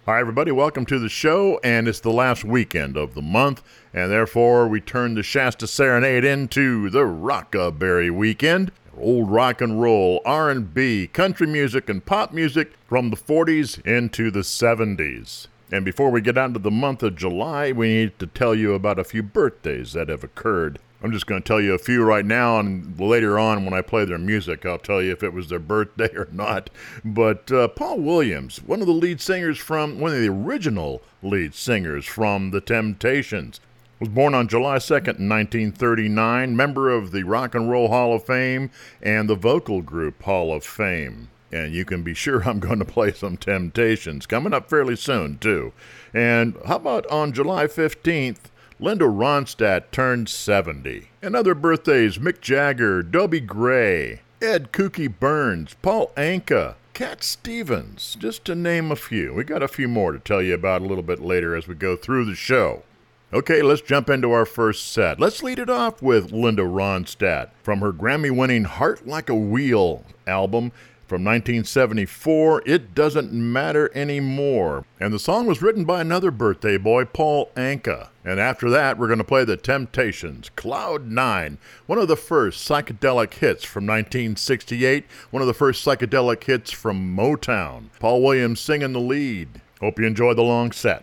Hi, everybody. Welcome to the show, and it's the last weekend of the month, and therefore we turn the Shasta Serenade into the Rockaberry Weekend. Old rock and roll, R&B, country music, and pop music from the 40s into the 70s. And before we get on to the month of July, we need to tell you about a few birthdays that have occurred. I'm just going to tell you a few right now, and later on when I play their music, I'll tell you if it was their birthday or not. But Paul Williams, one of the original lead singers from The Temptations, was born on July 2nd, 1939, member of the Rock and Roll Hall of Fame and the Vocal Group Hall of Fame. And you can be sure I'm going to play some Temptations, coming up fairly soon, too. And how about on July 15th, Linda Ronstadt turned 70. And other birthdays, Mick Jagger, Dobie Gray, Ed Kooky Burns, Paul Anka, Cat Stevens, just to name a few. We got a few more to tell you about a little bit later as we go through the show. Okay, let's jump into our first set. Let's lead it off with Linda Ronstadt from her Grammy-winning Heart Like a Wheel album from 1974, It Doesn't Matter Anymore. And the song was written by another birthday boy, Paul Anka. And after that, we're going to play The Temptations, Cloud 9, one of the first psychedelic hits from 1968, one of the first psychedelic hits from Motown. Paul Williams singing the lead. Hope you enjoy the long set.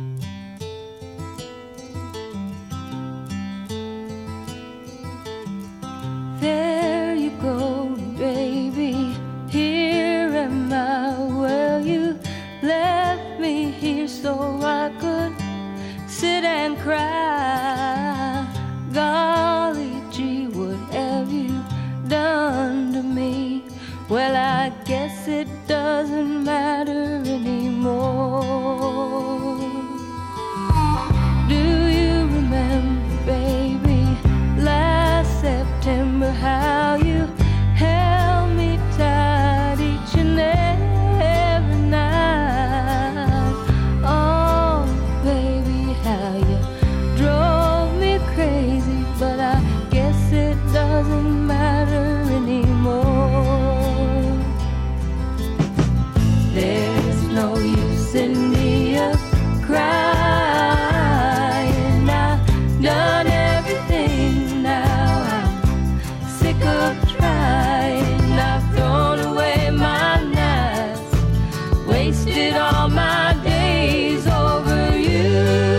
There you go, baby. Here am I. Well, you left me here so I could sit and cry. Golly gee, what have you done to me? Well, I guess it doesn't matter anymore. Do you remember, baby, last September, how you held me tight each and every night? Oh, baby, how you drove me crazy, but I guess it doesn't matter anymore. There's no use in me crying. I've done everything now. I'm sick of trying. I've thrown away my nights, wasted all my days over you.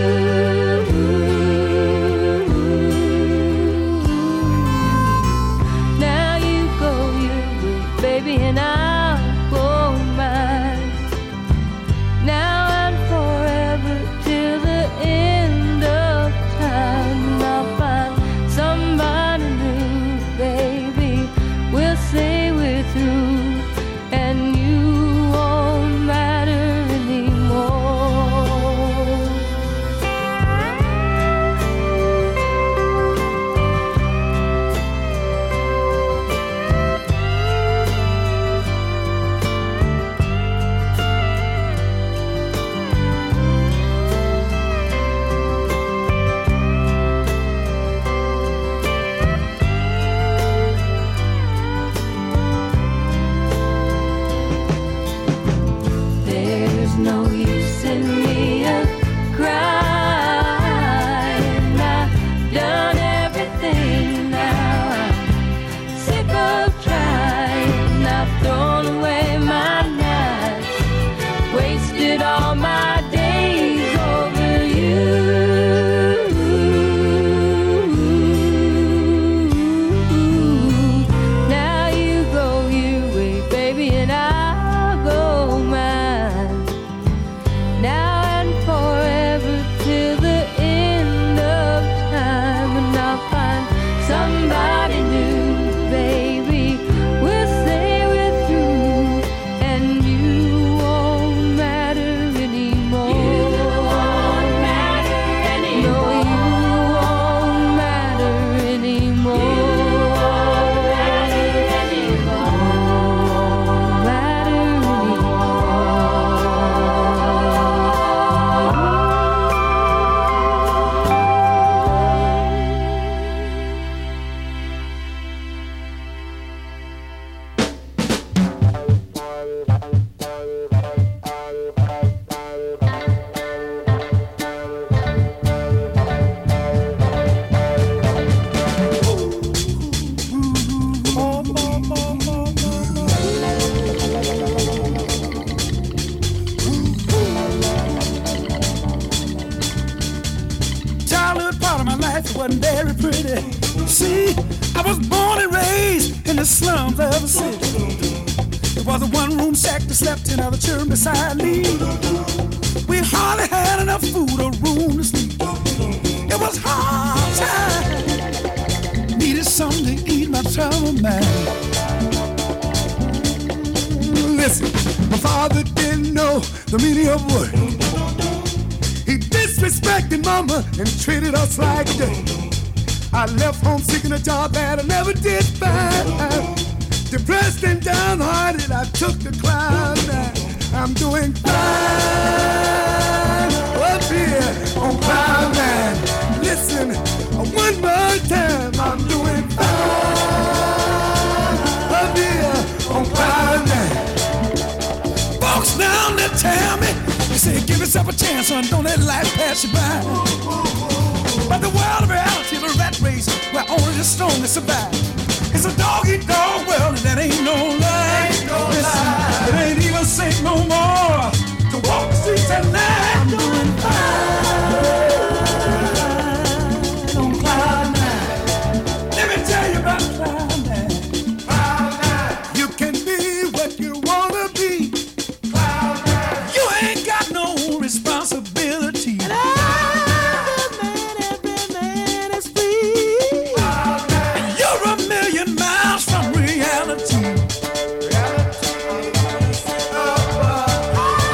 Now you go your way, baby, and I'll go mine. Now and forever till the end of time, and I'll find somebody new, baby. We'll say we're through, and you won't matter anymore. There's no use in me crying. I've done everything now. I'm sick of trying. I've thrown away my nights, wasted all my days over you. Now you go your way, baby, and I'll go mine. Now and forever till the end of time, and I'll find somebody new, baby. We'll say we're through, and you won't matter anymore. wasn't very pretty. See, I was born and raised in the slums of the city. It was a one-room shack that slept in other children beside me. We hardly had enough food or room to sleep. It was hard time. Needed something to eat my trouble man. Listen, my father didn't know the meaning of work. He disrespected mama and treated us like dirt. I left home seeking a job that I never did find. Depressed and downhearted, I took the cloud nine. I'm doing fine up here on cloud nine. Listen, one more time, I'm doing fine up here on cloud nine. Folks down there tell me, they say give yourself a chance, son, don't let life pass you by. But the world of reality is a rat race where only the strongest survive. It's a dog-eat-dog world and that ain't no lie. Listen, it ain't even safe no more to walk the streets at night. I'm doing fine on cloud nine. Let me tell you about cloud nine. Cloud nine. You can be what you wanna be. Cloud nine. You ain't got no responsibility. And every man is free. Cloud nine. And you're a million miles from reality.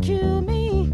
rescue me.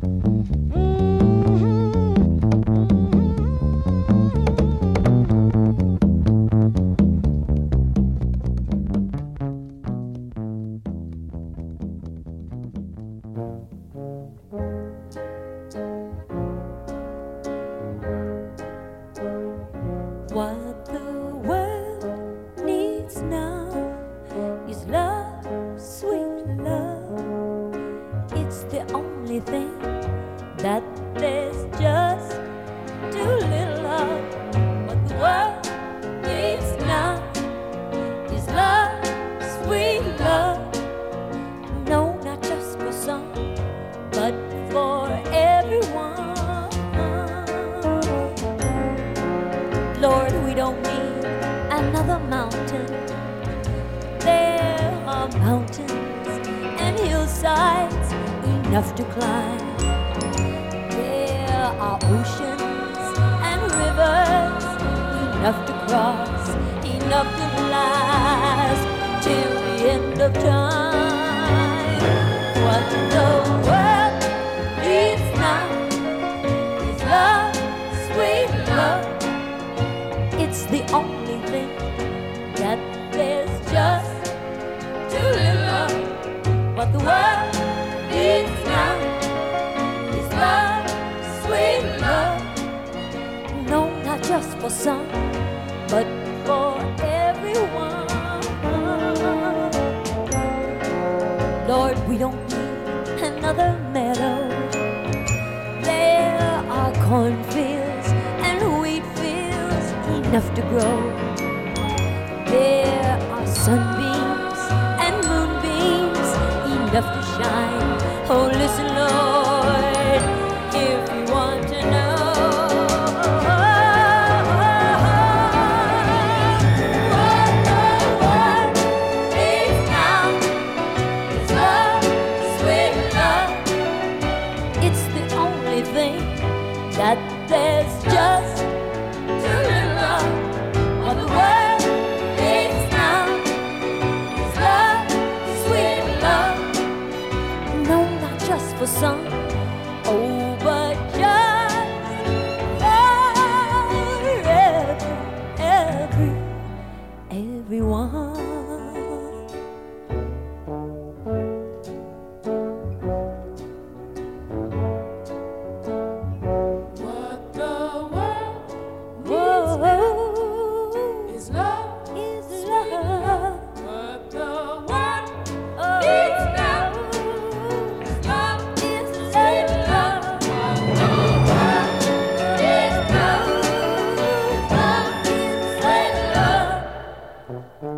What the world needs now is love, sweet love. It's the only thing that there's just too little of. What the world needs now is love, sweet love. No, not just for some, but for everyone. Lord, we don't need another mountain. There are mountains and hillsides enough to climb. There are oceans and rivers enough to cross, enough to last till the end of time. What the world needs now is love, sweet love. It's the only thing that there's just too little of. What the world needs now is love, sweet love. No, not just for some, but for everyone. Lord, we don't need another meadow. There are cornfields and wheat fields enough to grow. There are sunbeams and moonbeams enough to shine. Oh, listen, Lord, if you want to know. What the world needs now is love, sweet love. It's the only thing that there's just too little of. What the world needs now is love, sweet love. No, not just for some, oh, but just for everyone. What the world Whoa, is love. is love. What the world Oh, needs now is love. is sweet love. Is love. Sweet love.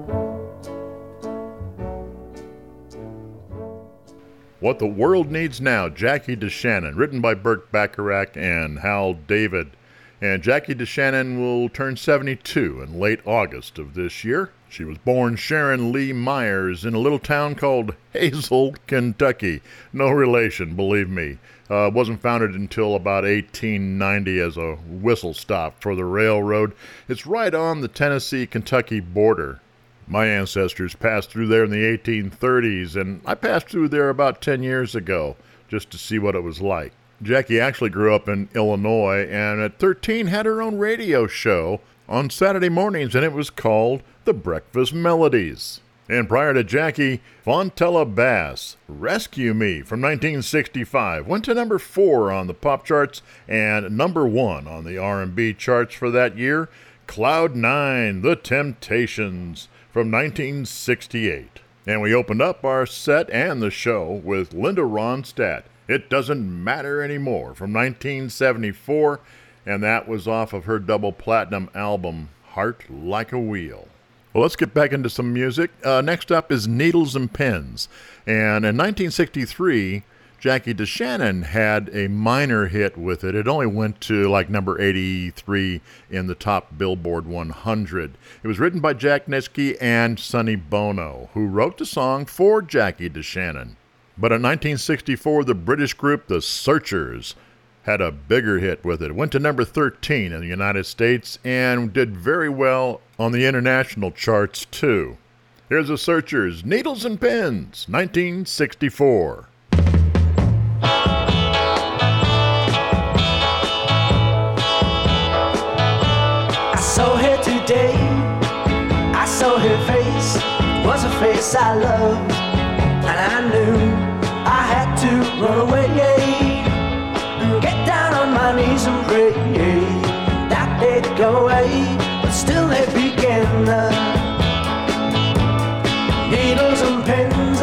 What the World Needs Now, Jackie DeShannon, written by Burt Bacharach and Hal David. And Jackie DeShannon will turn 72 in late August of this year. She was born Sharon Lee Myers in a little town called Hazel, Kentucky. No relation, believe me. Wasn't founded until about 1890 as a whistle stop for the railroad. It's right on the Tennessee-Kentucky border. My ancestors passed through there in the 1830s, and I passed through there about 10 years ago just to see what it was like. Jackie actually grew up in Illinois, and at 13 had her own radio show on Saturday mornings, and it was called The Breakfast Melodies. And prior to Jackie, Fontella Bass, Rescue Me from 1965, went to number 4 on the pop charts and number 1 on the R&B charts for that year. Cloud 9, The Temptations from 1968. And we opened up our set and the show with Linda Ronstadt, It Doesn't Matter Anymore from 1974, and that was off of her double platinum album, Heart Like a Wheel. Well, let's get back into some music. Next up is Needles and Pins. And in 1963, Jackie DeShannon had a minor hit with it. It only went to like number 83 in the top Billboard 100. It was written by Jack Nitzsche and Sonny Bono, who wrote the song for Jackie DeShannon. But in 1964, the British group The Searchers had a bigger hit with it. It went to number 13 in the United States and did very well on the international charts too. Here's The Searchers, Needles and Pins, 1964. face I loved, and I knew I had to run away and get down on my knees and pray that they'd go away, but still they begin. Needles and pins,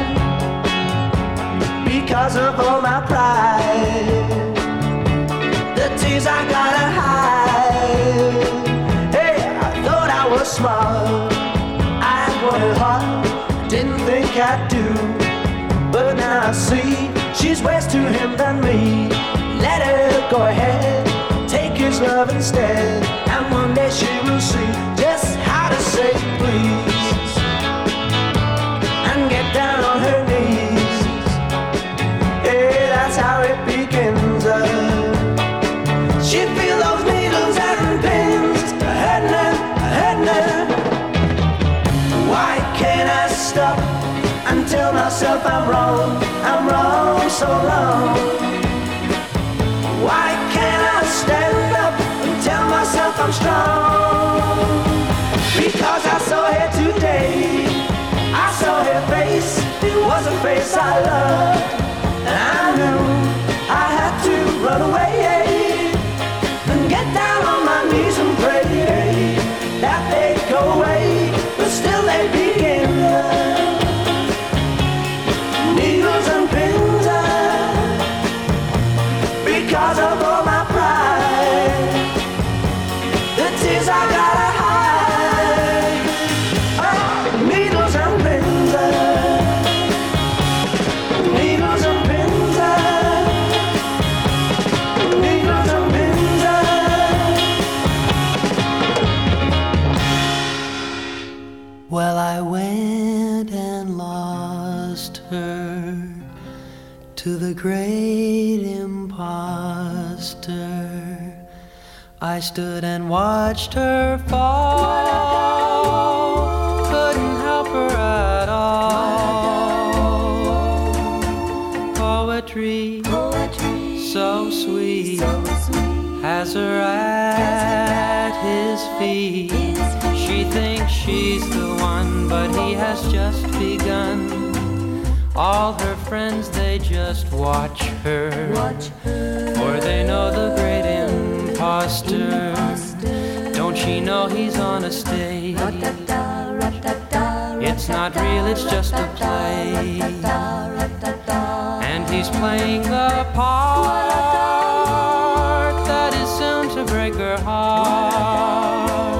because of all my pride, the tears I gotta hide. Hey, I thought I was smart, I wanted hard, didn't think I'd do, but now I see she's worse to him than me. Let her go ahead, take his love instead, and one day she will see just how to say please and get down on her knees. Yeah, that's how it begins. She feels those needles and pins hurting her. Why can't I stop and tell myself I'm wrong so long? Why can't I stand up and tell myself I'm strong? Because I saw her today, I saw her face, it was a face I loved, and I knew I had to run away and get down on my knees and pray that they'd go away, but still they begin. Needles and pins, because of all my pride, the tears I gotta hide. Oh, needles and pins, needles and pins, needles and pins. Well, I went and lost her to the great imposter. I stood and watched her fall, couldn't help her at all. Poetry, so sweet, has her at his feet. She thinks she's the one, but he has just begun. All her friends, they just watch her, for they know the great imposter. Don't she know he's on a stage? It's not real, it's just a play, and he's playing the part that is soon to break her heart.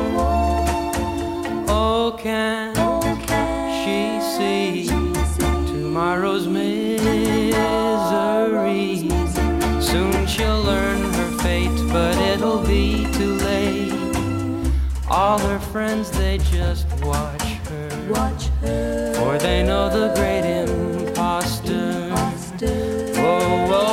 Oh, can she see tomorrow's misery? Soon she'll learn her fate, but it'll be too late. All her friends, they just watch her, for they know the great imposter. Oh, oh,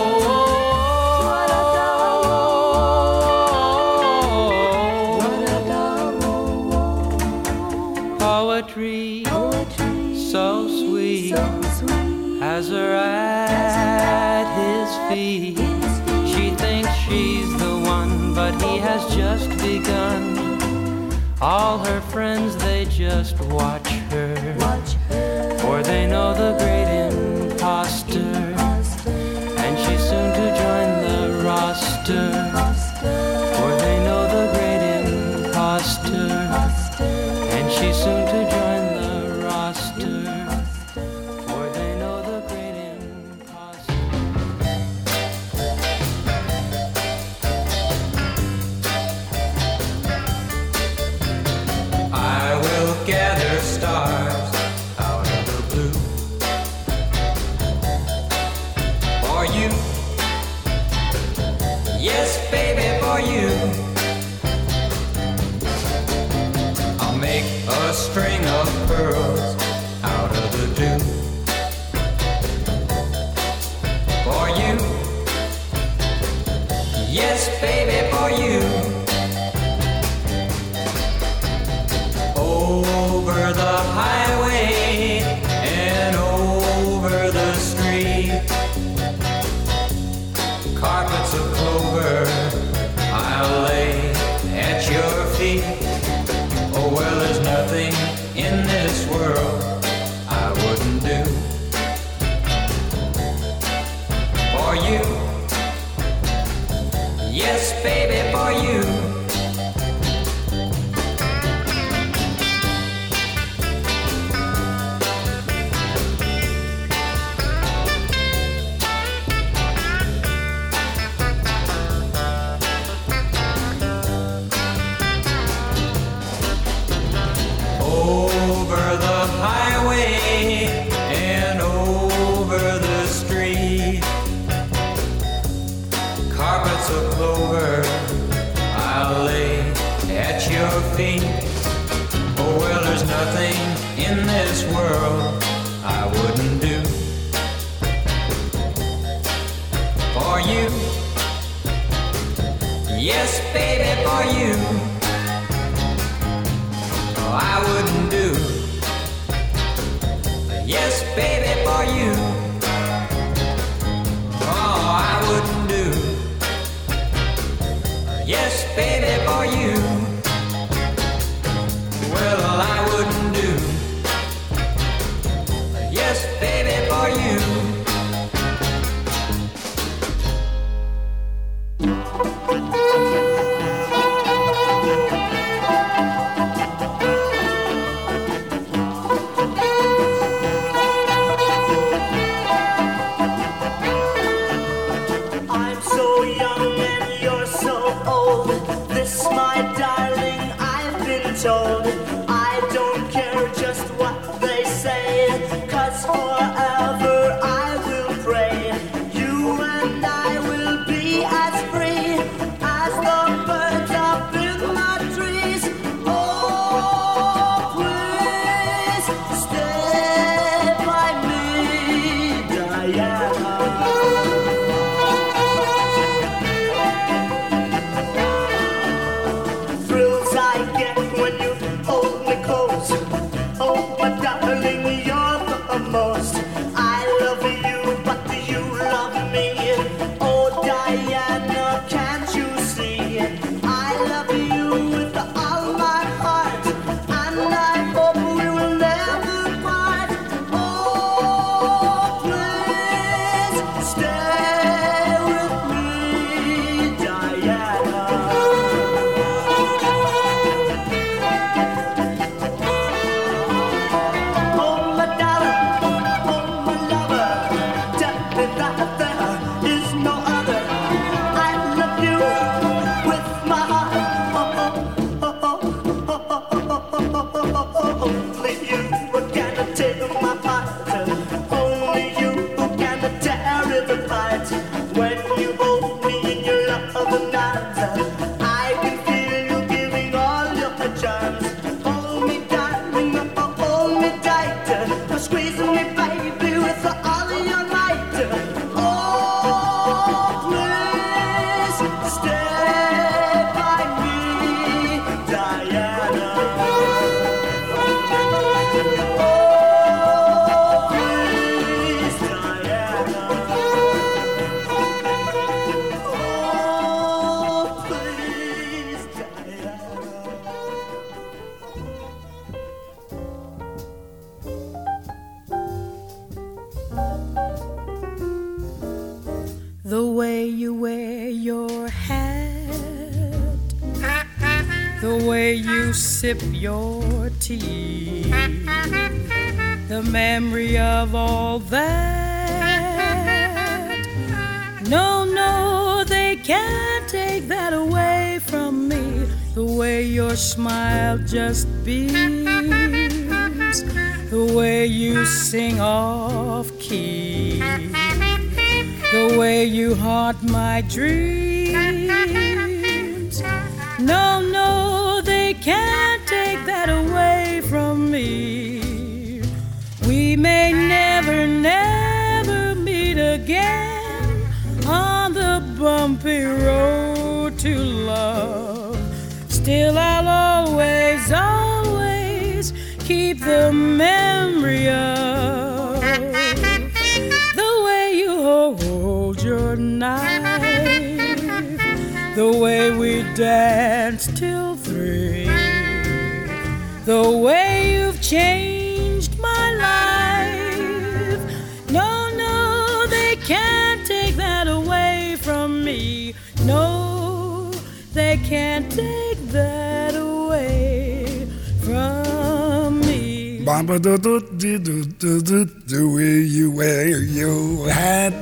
oh. Poetry, so sweet, has her at his feet. She thinks she's the one, but he has just begun. All her friends, they just watch her, for they know the great imposter, and she's soon to join the roster, for they know the great imposter, and she's soon to join the roster, for they know the great imposter. I will gather stars out of the blue for you. Yes, baby, for you. I'll make a string of pearls out of the dew for you. Yes, baby, for you. Over the highway and over the street, carpets of clover I'll lay at your feet. Oh, well, there's nothing in this world Yes, baby, for you. Oh, I wouldn't do. Yes, baby, for you. Oh, I wouldn't do. Yes, baby, for you. Well, I wouldn't do. Yes, baby, for you. I'm so young and you're so old. This, my darling, I've been told. I don't care just what they say, 'cause forever I will pray. You and I will be as free as the birds up in the trees. Oh, please stay by me, Diana. Thrills I get when you hold me close. Oh, my darling, you're the most. I love you, but do you love me? Oh, Diana, can't you see? I love you with all my heart, and I hope we will never part. Oh, please stay with me, Diana. Oh, my darling, oh, my lover, tell me that there is no other. I love you with my heart. Only you can take my part. Only you can tear it apart. When you hold me in your loving arms, I can feel you giving all your charms. Hold me, darling, hold me tight. Squeeze me, baby, with all of your might. Oh, please stay by me, Diana. Oh, please, Diana. Oh, please, Diana. The way you wear your hat, the way you sip your tea, the memory of all that. No, no, they can't take that away from me. The way your smile just beams, the way you sing off key, the way you haunt my dreams. No, no, they can't take that away from me. We may never, never meet again on the bumpy road to love. Still, I'll always, always keep the memory of the way you hold your knife, the way we danced till 3, the way you've changed my life. No, no, they can't take that away from me. No, they can't take that away from me. The way you wear your hat,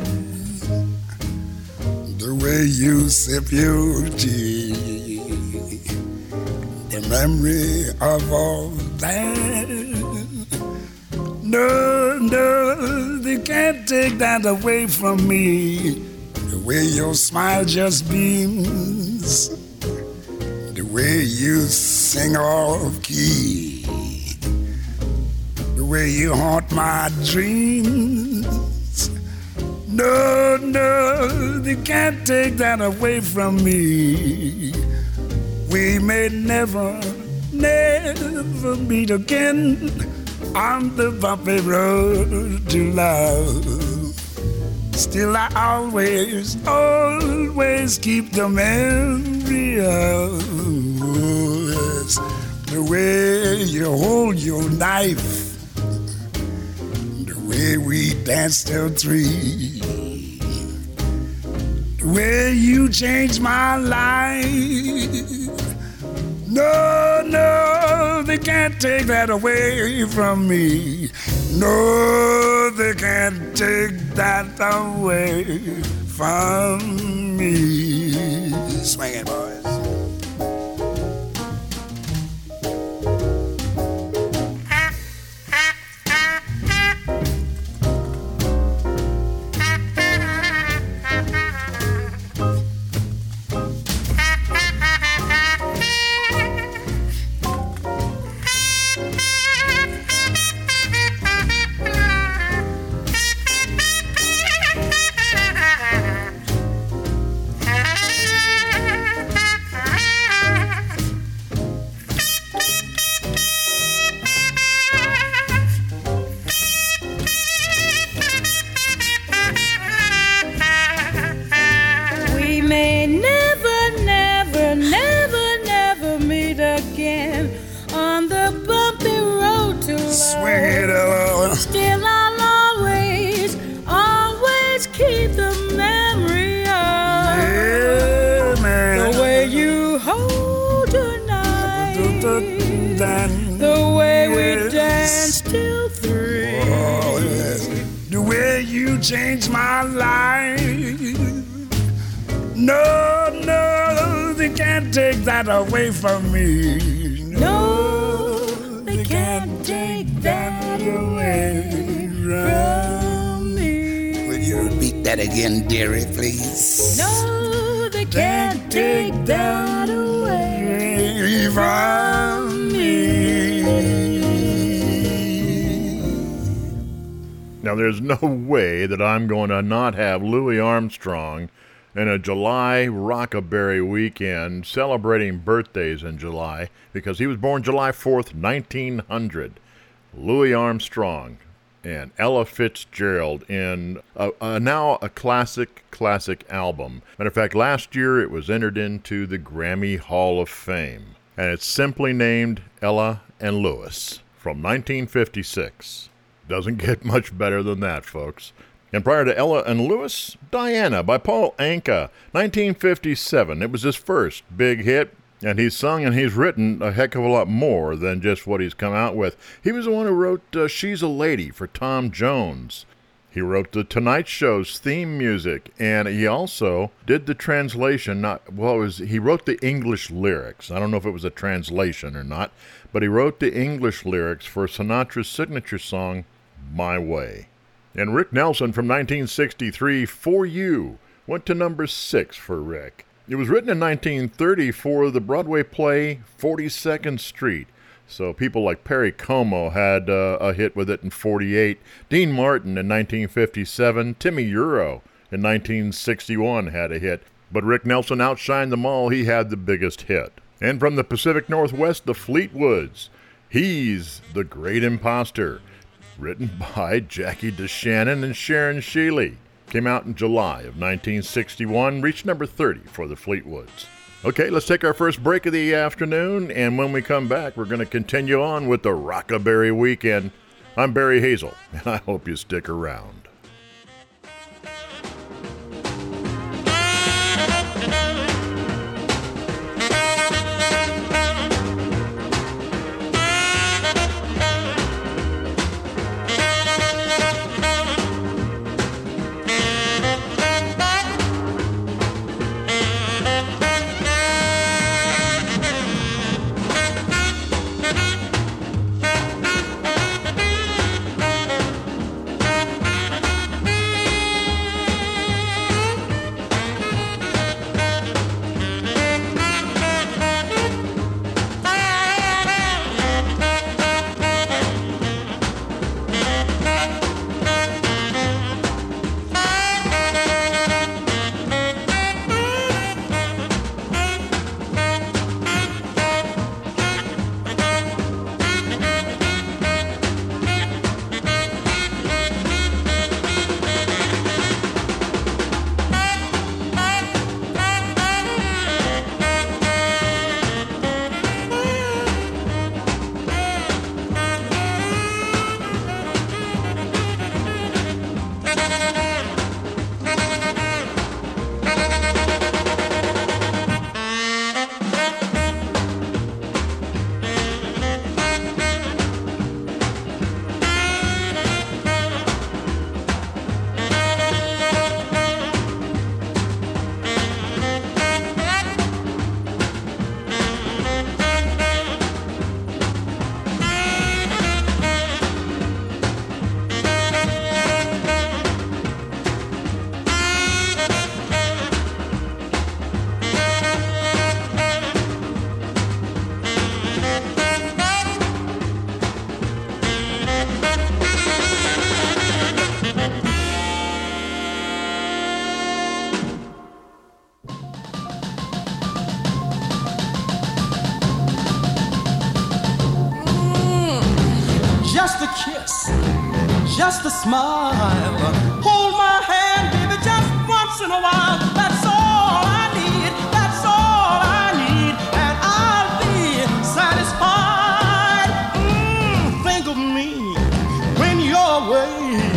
the way you sip your tea, the memory of all that. No, no, they can't take that away from me. The way your smile just beams, the way you sing off key, the way you haunt my dreams. No, no, they can't take that away from me. We may never, never meet again on the bumpy road to love. Still I always, always keep the memory of the way you hold your knife, the way we danced till 3, the way you changed my life. No, no, they can't take that away from me. No, they can't take that away from me. Swing it, boys. The way we danced till 3. Oh, yes. The way you changed my life. No, no, they can't take that away from me. No, they can't take that away from me. Will you repeat that again, dearie, please? No, they can't take that away from me. Now, there's no way that I'm going to not have Louis Armstrong in a July Rockaberry weekend celebrating birthdays in July, because he was born July 4th, 1900. Louis Armstrong and Ella Fitzgerald in now a classic album. Matter of fact, last year it was entered into the Grammy Hall of Fame, and it's simply named Ella and Louis from 1956. Doesn't get much better than that, folks. And prior to Ella and Louis, Diana by Paul Anka, 1957. It was his first big hit, and he's sung and he's written a heck of a lot more than just what he's come out with. He was the one who wrote She's a Lady for Tom Jones. He wrote The Tonight Show's theme music, and he also did the translation. He wrote the English lyrics. I don't know if it was a translation or not, but he wrote the English lyrics for Sinatra's signature song, My Way. And Rick Nelson from 1963, For You, went to number 6 for Rick. It was written in 1930 for the Broadway play 42nd Street. So people like Perry Como had a hit with it in 48. Dean Martin in 1957. Timmy Euro in 1961 had a hit. But Rick Nelson outshined them all. He had the biggest hit. And from the Pacific Northwest, the Fleetwoods. He's the Great Imposter, written by Jackie DeShannon and Sharon Shealy. Came out in July of 1961, reached number 30 for the Fleetwoods. Okay, let's take our first break of the afternoon, and when we come back, we're going to continue on with the Rockaberry Weekend. I'm Barry Hazel, and I hope you stick around. just a smile. Hold my hand, baby, just once in a while. That's all I need, that's all I need, and I'll be satisfied. Think of me when you're away.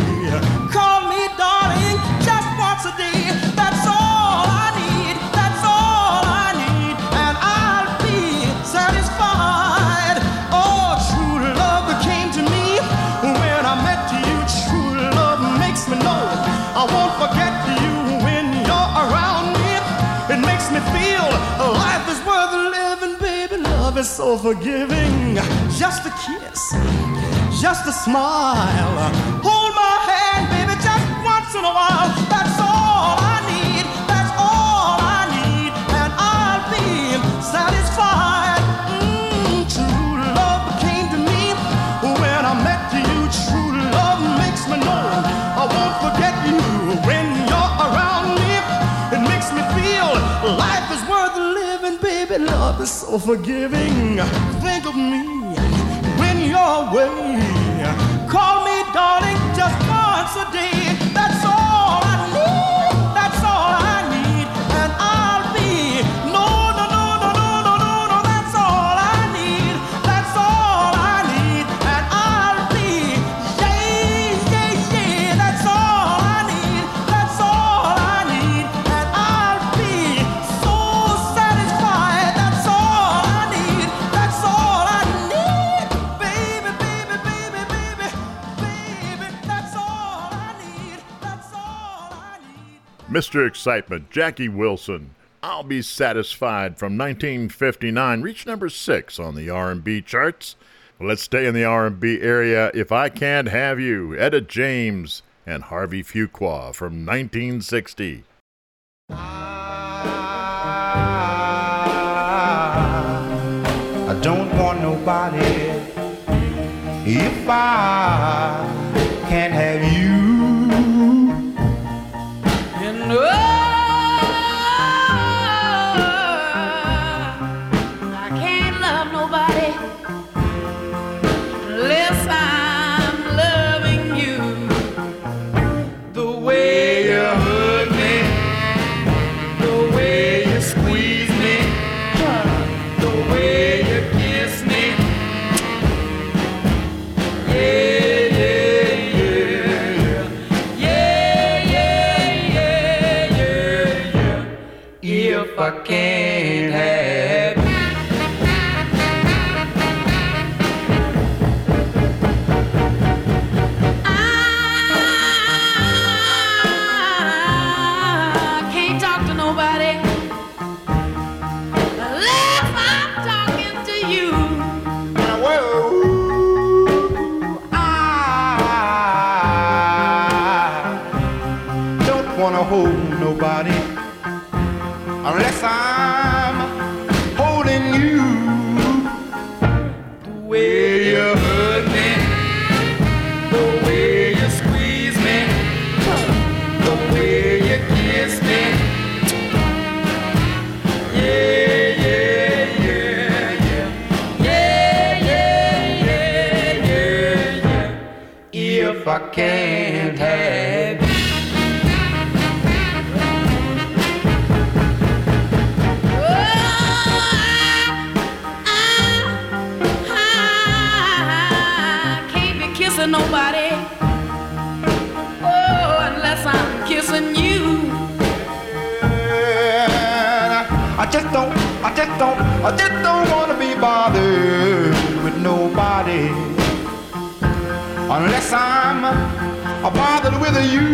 Call me darling just once a day. That's all I need, that's all I need, and I'll be satisfied. Oh, true love came to me when I met you. True love makes me know I won't forget you when you're around me. It makes me feel life is worth living, baby. Love is so forgiving. Just a kiss, just a smile. Hold my hand, baby, just once in a while. That's all I need, that's all I need, and I'll be satisfied. True love came to me when I met you. True love makes me know I won't forget you when you're around me. It makes me feel life is worth living, baby. Love is so forgiving. Think of me when you're away. Call me darling just once a day. That's all I need, that's all I need, and I'll be no, no, no, no, no, no, no, no. That's all I need, that's all I need, and I'll be yeah, yeah, yeah. That's all I need, that's all I need, and I'll be so satisfied. That's all I need, that's all I need, baby, baby, baby, baby, baby. That's all I need, that's all I need. Mr. Excitement, Jackie Wilson, I'll Be Satisfied from 1959, reached number 6 on the R&B charts. Let's stay in the R&B area. If I Can't Have You, Etta James and Harvey Fuqua from 1960. I don't want nobody if I can't have you. And I can't love nobody unless I'm loving you. The way you hug me, the way you squeeze me, the way you kiss me. Yeah, yeah, yeah. Yeah, yeah, yeah, yeah, yeah. If I can't have you. I can't talk to nobody unless I'm talking to you. I don't wanna hold nobody unless I'm holding you. The way you hug me, the way you squeeze me, the way you kiss me. Yeah, yeah, yeah, yeah. Yeah, yeah, yeah, yeah, yeah. If I can't have you. I can't be kissing nobody, oh, unless I'm kissing you. I just don't wanna be bothered with nobody unless I'm bothered with you.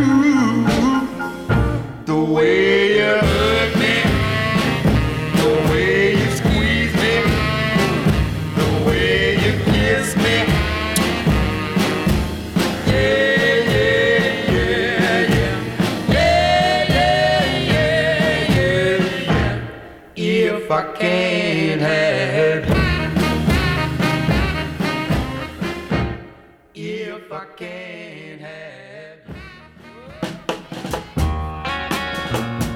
The way you hug me, the way you squeeze me, the way you kiss me. Yeah, yeah, yeah, yeah. Yeah, yeah, yeah, yeah. If I can't have you. If I can't have you.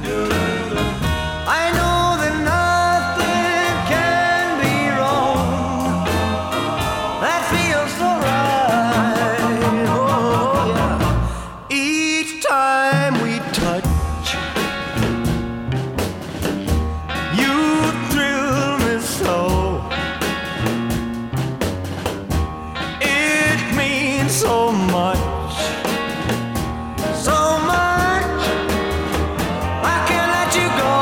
I know that nothing can be wrong. That feels so right. Oh, yeah. Each time we touch, you thrill me so. It means so much. So much, I can't let you go.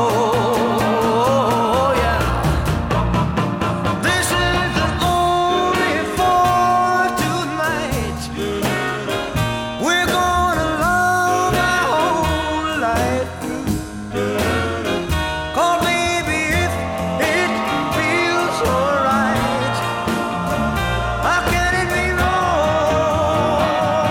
Yeah, this isn't only for tonight. We're gonna love our whole life. 'Cause baby, if it feels alright, how can it be wrong?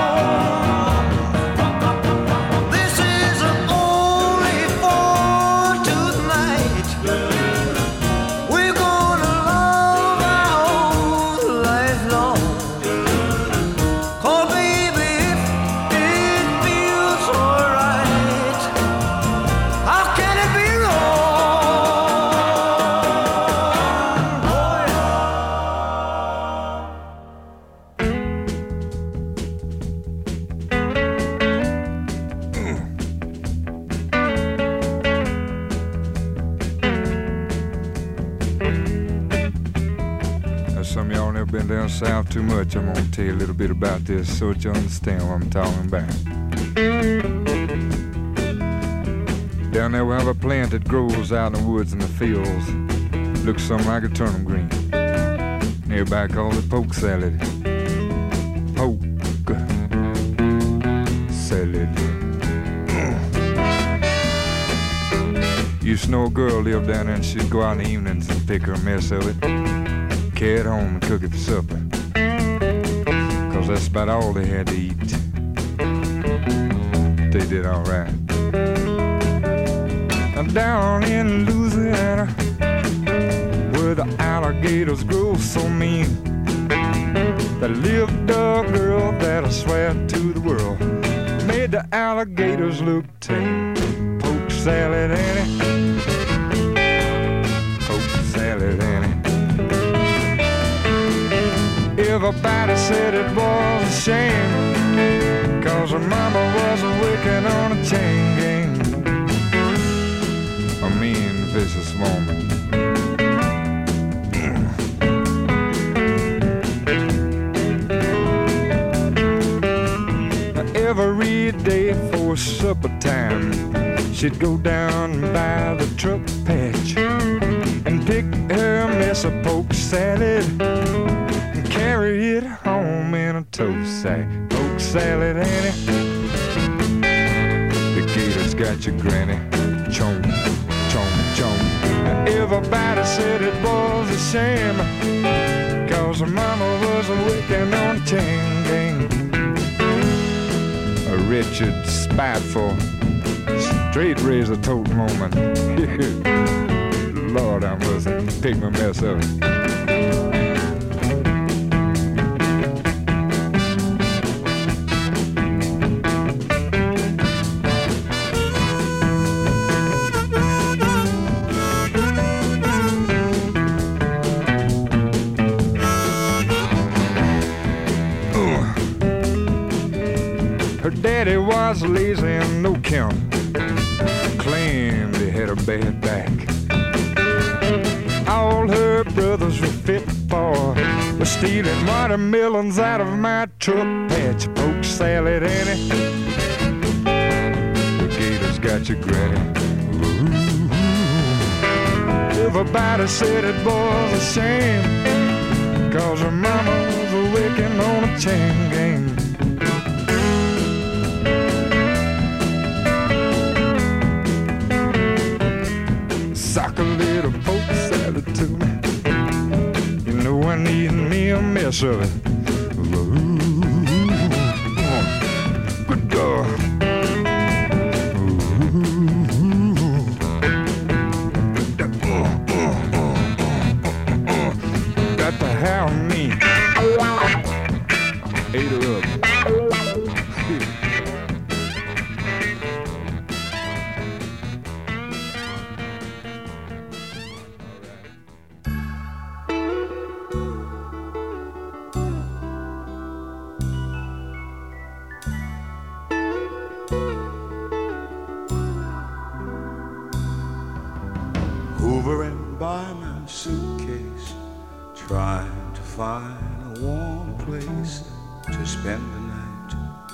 This isn't only for tonight. We're gonna love our whole life long. 'Cause baby, if it feels alright, how can it be wrong? Oh, yeah. Now, some of y'all never been down south too much. I'm gonna tell you a little bit about this so that you understand what I'm talking about. Down there we have a plant that grows out in the woods and the fields. Looks something like a turnip green. Everybody calls it poke salad. Poke salad. Used to know a girl lived down there and she'd go out in the evenings and pick her a mess of it, carry it home and cook it for supper. 'Cause that's about all they had to eat. They did all right. Now down in Louisiana, where the alligators grow so mean, there lived a girl that I swear to the world made the alligators look tame. Poke salad, Annie. Poke salad, Annie. Everybody said it was a shame, 'cause her mama was working on a chain gang. A mean, vicious woman. Every day for supper time, she'd go down by the truck patch and pick her mess of poke salad and carry it home in a tow sack. Poke salad, Annie. The gators got your granny. Chomp, chomp, chomp. Everybody said it was a shame, 'cause her mama was working on a chain gang. A wretched, spiteful, straight razor tote woman. Lord, I mustn't pick my mess up. Her daddy was lazy and no count, claimed he had a bad back. All her brothers were fit for was stealing watermelons out of my truck patch. Poke salad, Annie. The gators got your granny. Ooh. Everybody said it was a shame, 'cause her mama was working on a chain gang. Sock a little poke salad to me. You know I need me a mess of it. Ooh, good God. Got to have me. Ate her up. hovering by my suitcase, trying to find a warm place to spend the night.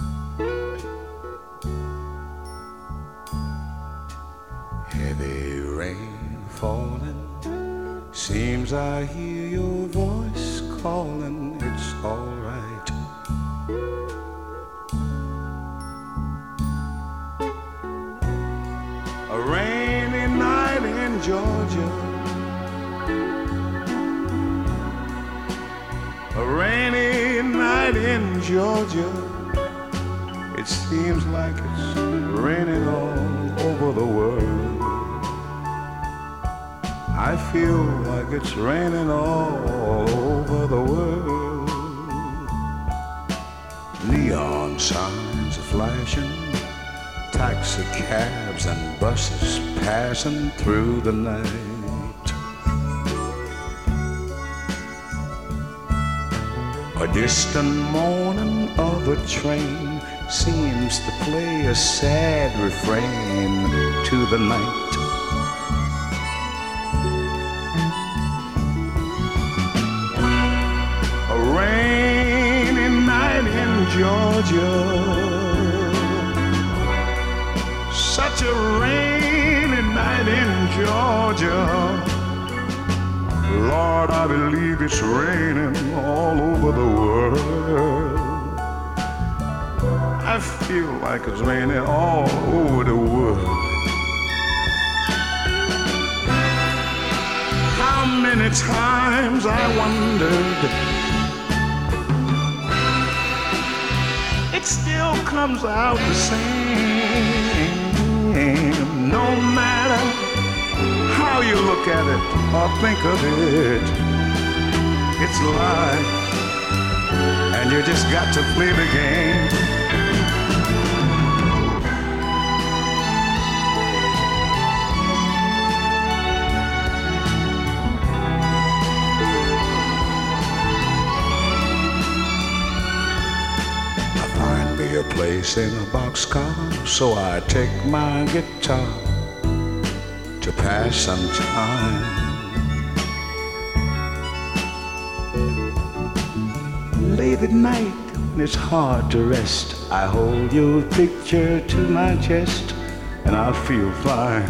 Heavy rain falling, seems I hear your voice calling, it's all right. A rainy night in Georgia, a rainy night in Georgia. It seems like it's raining all over the world. I feel like it's raining all over the world. Neon signs are flashing, taxi cabs and buses passing through the night. A distant moaning of a train seems to play a sad refrain to the night. A rainy night in Georgia, such a rainy night in Georgia. Lord, I believe it's raining all over the world. I feel like it's raining all over the world. How many times I wondered, it still comes out the same. No matter how you look at it or think of it, it's life, and you just got to play the game. A place in a boxcar, so I take my guitar to pass some time. Late at night when it's hard to rest, I hold your picture to my chest and I feel fine.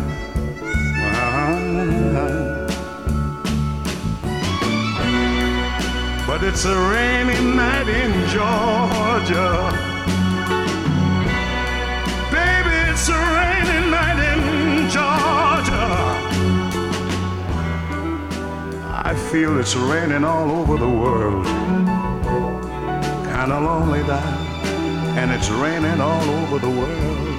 But it's a rainy night in Georgia. It's a rainy night in Georgia. I feel it's raining all over the world. Kinda lonely now, and it's raining all over the world.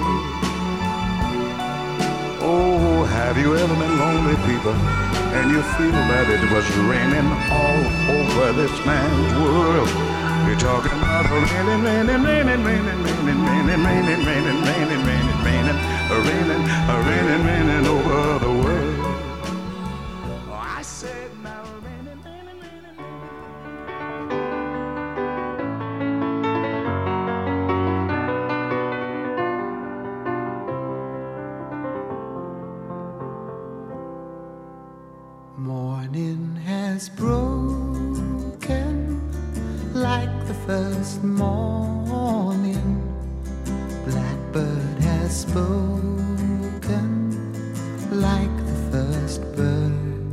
Oh, have you ever been lonely, people, and you feel that it was raining all over this man's world? You're talking about a raining, raining, raining, raining, raining, raining, raining, raining, raining, raining, raining, raining, raining over the world. Oh, I said now raining, raining, raining. Morning has broken like the first morning. Blackbird has spoken like the first bird.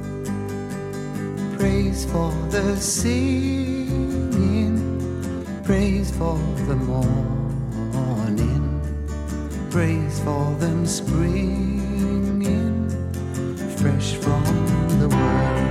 Praise for the singing, praise for the morning, praise for them springing fresh from the world.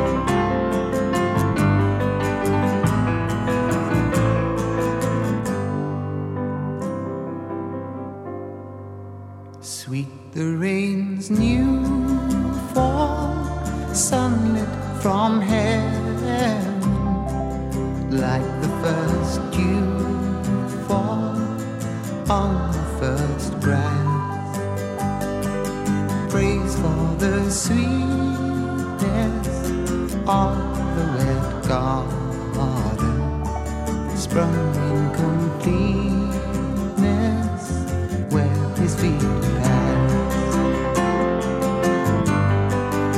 Sweet the rain's new fall, sunlit from heaven, like the first dew fall on the first grass. Praise for the sweetness of the wet garden, sprung in completeness where his feet pass.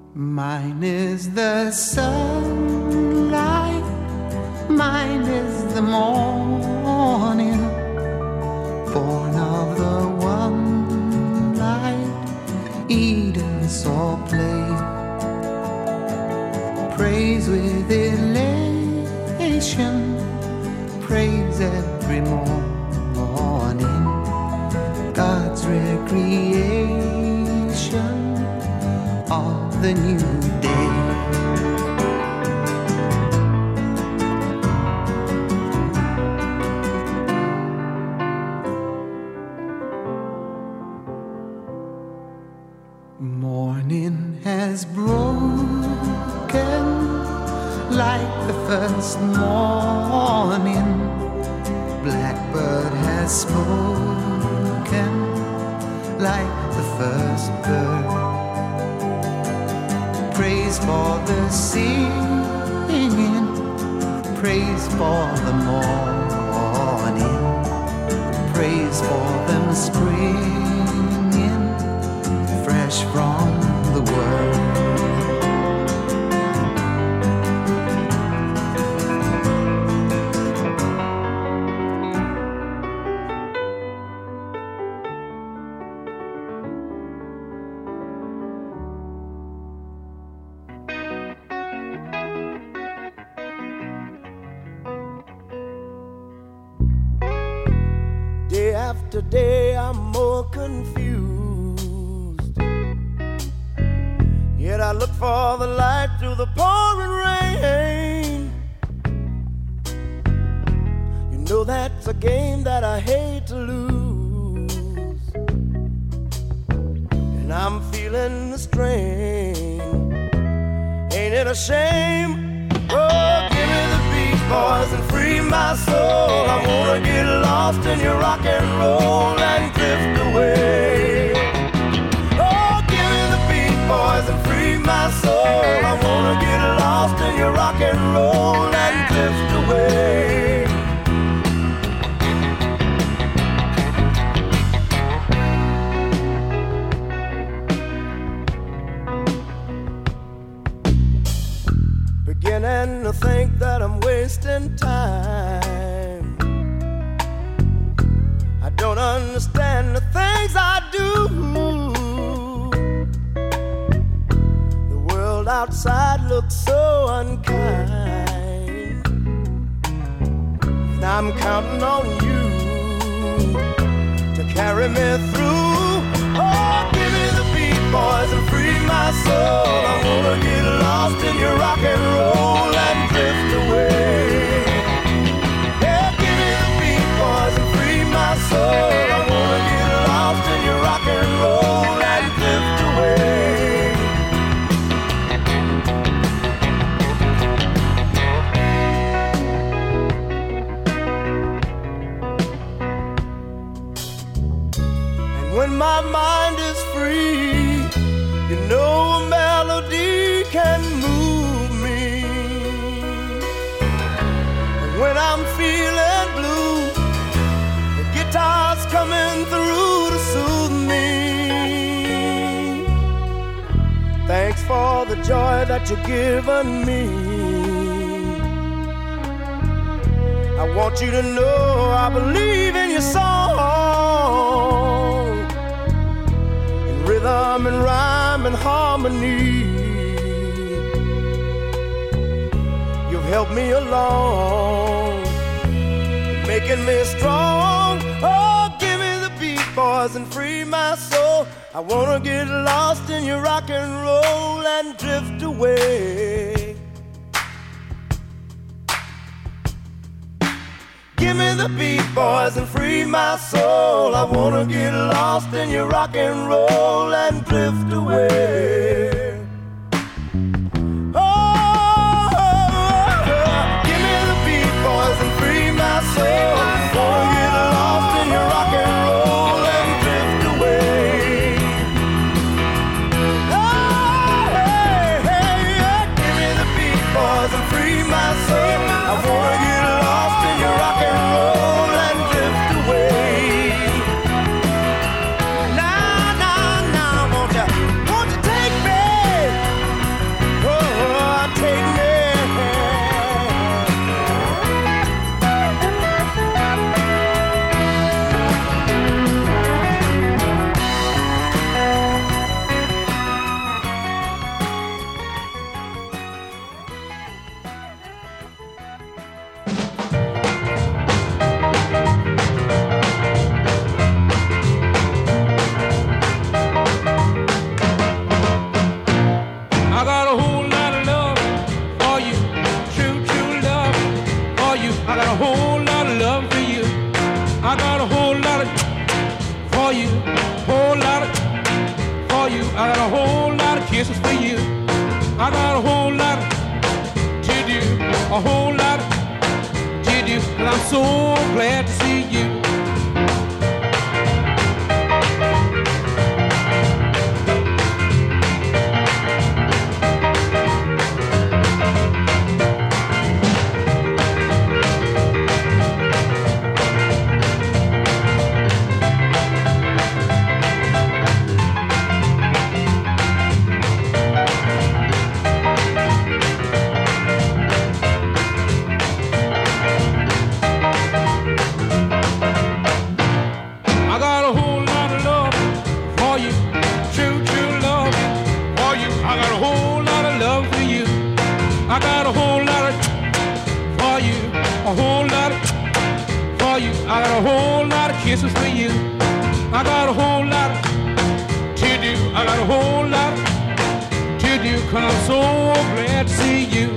Mine is the sunlight, mine is the morning, born of the one light Eden saw play. Praise with elation, praise every morning, God's recreation of the new day. Morning has broken like the first morning. Blackbird has spoken like the first bird. Praise for the singing, praise for the morning, praise for them springing fresh from the world. Day after day I'm more confused, yet I look for the light through the pouring rain. You know that's a game that I hate to lose, and I'm feeling the strain. Ain't it a shame? Oh, give me the beat, boys, and free my soul. I wanna get lost in your rock and roll and drift away. Oh, give me the beat, boys, and free my soul. I wanna get lost in your rock and roll and drift away. Beginning to think that I'm wasting time. I don't understand the things I do. The world outside looks so unkind, and I'm counting on you to carry me through. Oh, give me the beat, boys, and free my soul. I wanna get lost in your rock and roll and drift away. Yeah, give me the beat, boys, and free my soul. I wanna get lost in your rock and roll and drift away. And when my mind is free, you know a melody can move me. And when I'm feeling blue, the guitar's coming through to soothe me. Thanks for the joy that you've given me. I want you to know I believe in your song, in rhythm and rhyme and harmony. You've helped me along, making me strong. Oh, give me the beat, boys, and free my soul. I wanna get lost in your rock and roll and drift away. Give me the beat, boys, and free my soul. I wanna get lost in your rock and roll and drift away. Oh, give me the beat, boys, and free my soul. I wanna get lost in your rock and roll and drift away. Oh, hey, hey, yeah. Give me the beat, boys, and free my soul. I wanna get lost in your rock and roll and drift away. Now, now, now, won't you take me? I got a whole lot of kisses for you. I got a whole lot to do, a whole lot to do, and I'm so glad to see you. I got a whole lot of kisses for you. I got a whole lot to do. I got a whole lot to do, 'cause I'm so glad to see you.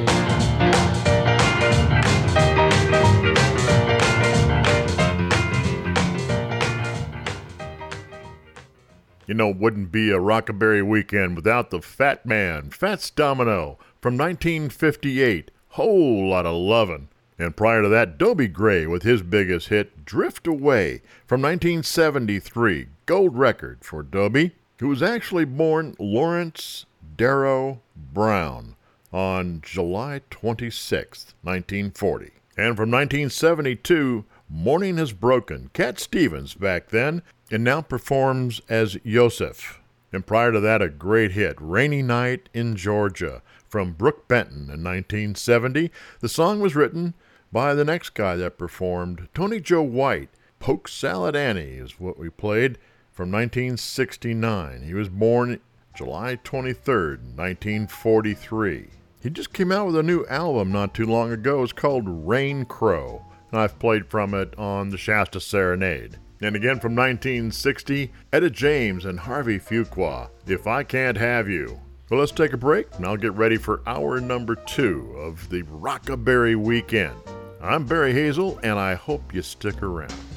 You know, wouldn't be a Rockaberry weekend without the Fat Man, Fats Domino, from 1958, Whole Lotta Lovin'. And prior to that, Dobie Gray with his biggest hit, Drift Away, from 1973, gold record for Dobie, who was actually born Lawrence Darrow Brown on July 26, 1940. And from 1972, Morning Has Broken, Cat Stevens back then, and now performs as Yosef. And prior to that, a great hit, Rainy Night in Georgia, from Brooke Benton in 1970. The song was written by the next guy that performed, Tony Joe White. Poke Salad Annie is what we played from 1969. He was born July 23rd, 1943. He just came out with a new album not too long ago. It's called Rain Crow, and I've played from it on the Shasta Serenade. And again from 1960, Etta James and Harvey Fuqua, If I Can't Have You. Well, let's take a break, and I'll get ready for hour number 2 of the Rockaberry Weekend. I'm Barry Hazel, and I hope you stick around.